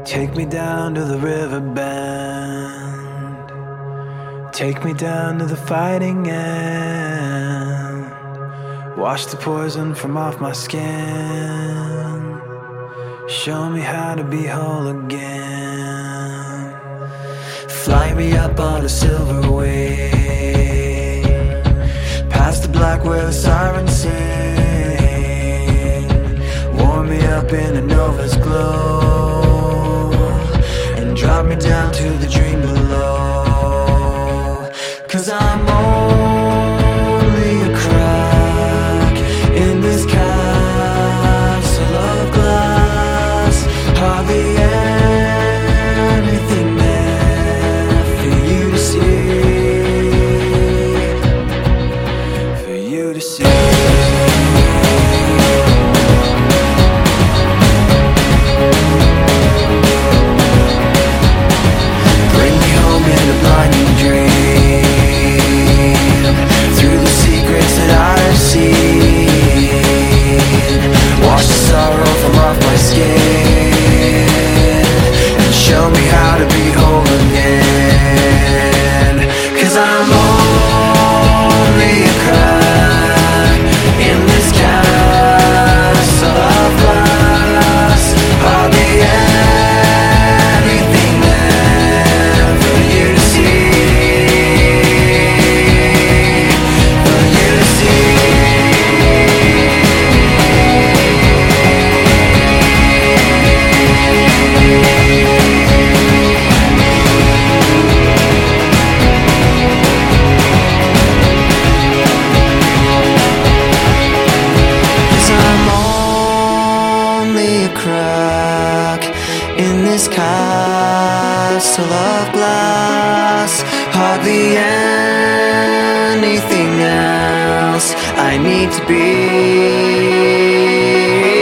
Take me down to the river bend. Take me down to the fighting end. Wash the poison from off my skin. Show me how to be whole again. Fly me up on a silver wing, past the black where the sirens sing. Warm me up in a nova's glow, and drop me down to the dream below. 'Cause I'm only a crack in this castle of glass. Hardly anything there for you to see, for you to see. Bring me home in a blinding dream, through the secrets that I've seen. Wash the sorrow from off my skin, and show me how to be whole again. 'Cause I'm only a crack in this castle of glass. Hardly anything there for you to see, for you to see. Crack in this castle of glass. Hardly anything else I need to be.